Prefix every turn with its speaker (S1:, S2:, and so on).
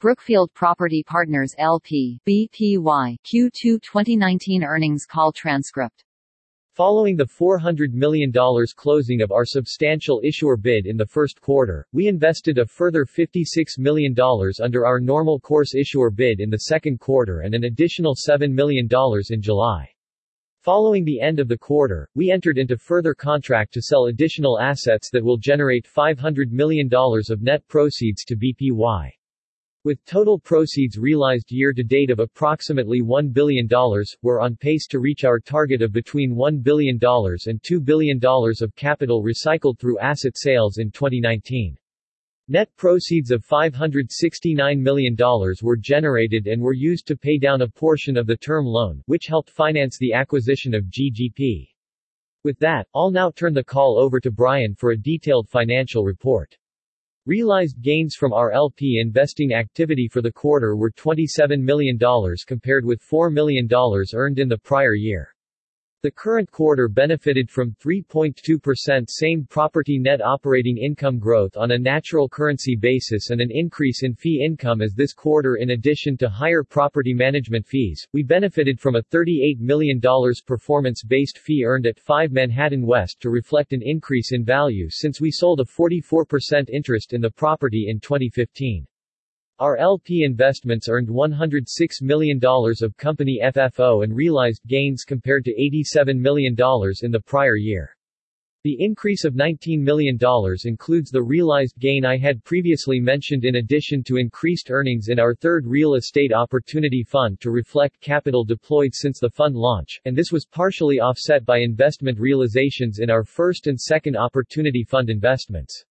S1: Brookfield Property Partners LP (BPY) Q2 2019 earnings call transcript.
S2: Following the $400 million closing of our substantial issuer bid in the first quarter, we invested a further $56 million under our normal course issuer bid in the second quarter and an additional $7 million in July. Following the end of the quarter, we entered into further contract to sell additional assets that will generate $500 million of net proceeds to BPY. With total proceeds realized year-to-date of approximately $1 billion, we're on pace to reach our target of between $1 billion and $2 billion of capital recycled through asset sales in 2019. Net proceeds of $569 million were generated and were used to pay down a portion of the term loan, which helped finance the acquisition of GGP. With that, I'll now turn the call over to Brian for a detailed financial report. Realized gains from our LP investing activity for the quarter were $27 million compared with $4 million earned in the prior year. The current quarter benefited from 3.2% same-property net operating income growth on a natural currency basis and an increase in fee income as this quarter. In addition to higher property management fees, we benefited from a $38 million performance-based fee earned at 5 Manhattan West to reflect an increase in value since we sold a 44% interest in the property in 2015. Our LP investments earned $106 million of company FFO and realized gains compared to $87 million in the prior year. The increase of $19 million includes the realized gain I had previously mentioned in addition to increased earnings in our third real estate opportunity fund to reflect capital deployed since the fund launch, and this was partially offset by investment realizations in our first and second opportunity fund investments.